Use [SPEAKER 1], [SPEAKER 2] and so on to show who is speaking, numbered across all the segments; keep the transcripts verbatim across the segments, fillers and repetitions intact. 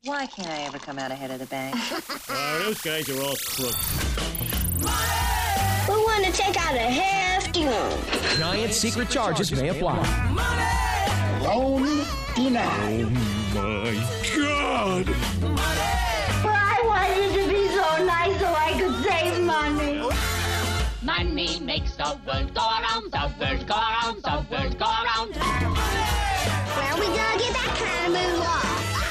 [SPEAKER 1] Why can't I ever come out ahead of the bank?
[SPEAKER 2] Uh, those guys are all crooks.
[SPEAKER 3] We want to take out a hefty loan.
[SPEAKER 4] Giant secret charges may apply.
[SPEAKER 3] Loan denied.
[SPEAKER 2] Oh, my God!
[SPEAKER 3] But I wanted to be so nice so I could save money.
[SPEAKER 5] Money makes the world go around, the world go around, the world go around.
[SPEAKER 3] Where are we gonna get that kind of moolah?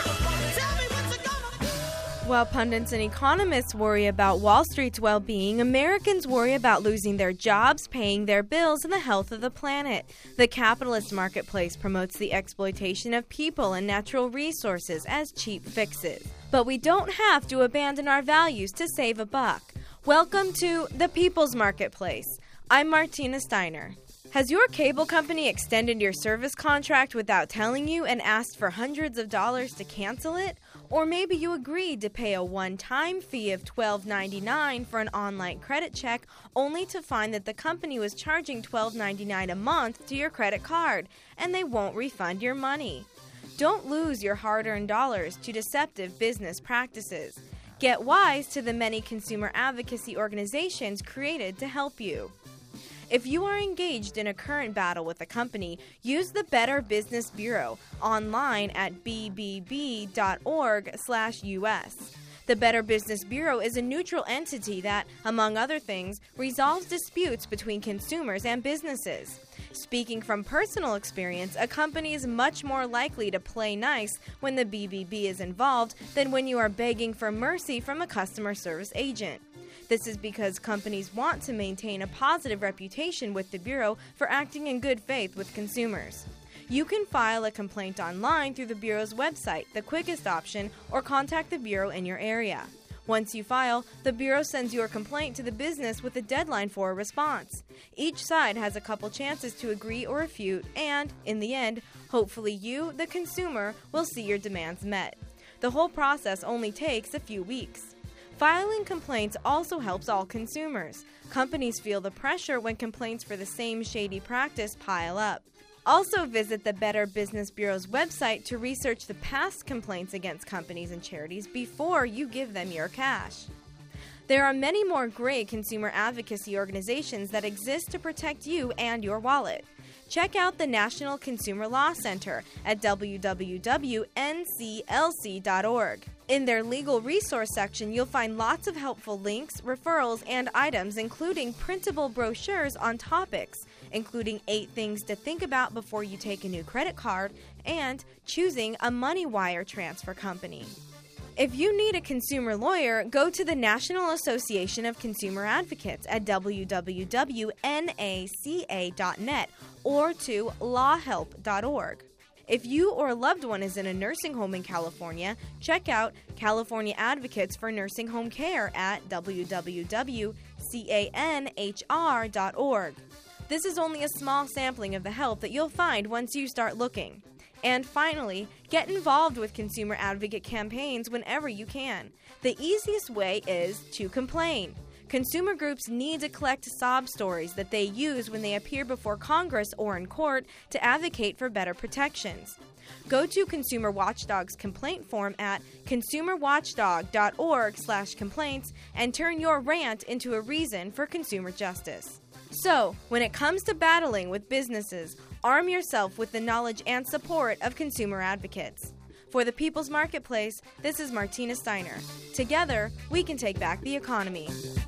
[SPEAKER 6] While pundits and economists worry about Wall Street's well-being, Americans worry about losing their jobs, paying their bills, and the health of the planet. The capitalist marketplace promotes the exploitation of people and natural resources as cheap fixes. But we don't have to abandon our values to save a buck. Welcome to the People's Marketplace. I'm Martina Steiner. Has your cable company extended your service contract without telling you and asked for hundreds of dollars to cancel it? Or maybe you agreed to pay a one-time fee of twelve ninety-nine for an online credit check only to find that the company was charging twelve ninety-nine a month to your credit card, and they won't refund your money. Don't lose your hard-earned dollars to deceptive business practices. Get wise to the many consumer advocacy organizations created to help you. If you are engaged in a current battle with a company, use the Better Business Bureau online at b b b dot org slash u s. The Better Business Bureau is a neutral entity that, among other things, resolves disputes between consumers and businesses. Speaking from personal experience, a company is much more likely to play nice when the B B B is involved than when you are begging for mercy from a customer service agent. This is because companies want to maintain a positive reputation with the Bureau for acting in good faith with consumers. You can file a complaint online through the Bureau's website, the quickest option, or contact the Bureau in your area. Once you file, the Bureau sends your complaint to the business with a deadline for a response. Each side has a couple chances to agree or refute, and, in the end, hopefully you, the consumer, will see your demands met. The whole process only takes a few weeks. Filing complaints also helps all consumers. Companies feel the pressure when complaints for the same shady practice pile up. Also visit the Better Business Bureau's website to research the past complaints against companies and charities before you give them your cash. There are many more great consumer advocacy organizations that exist to protect you and your wallet. Check out the National Consumer Law Center at w w w dot n c l c dot org. In their legal resource section, you'll find lots of helpful links, referrals, and items, including printable brochures on topics, including eight things to think about before you take a new credit card and choosing a money wire transfer company. If you need a consumer lawyer, go to the National Association of Consumer Advocates at w w w dot n a c a dot net or to law help dot org. If you or a loved one is in a nursing home in California, check out California Advocates for Nursing Home Care at w w w dot canhr dot org. This is only a small sampling of the help that you'll find once you start looking. And finally, get involved with consumer advocate campaigns whenever you can. The easiest way is to complain. Consumer groups need to collect sob stories that they use when they appear before Congress or in court to advocate for better protections. Go to Consumer Watchdog's complaint form at consumer watchdog dot org slash complaints and turn your rant into a reason for consumer justice. So, when it comes to battling with businesses, arm yourself with the knowledge and support of consumer advocates. For the People's Marketplace, this is Martina Steiner. Together, we can take back the economy.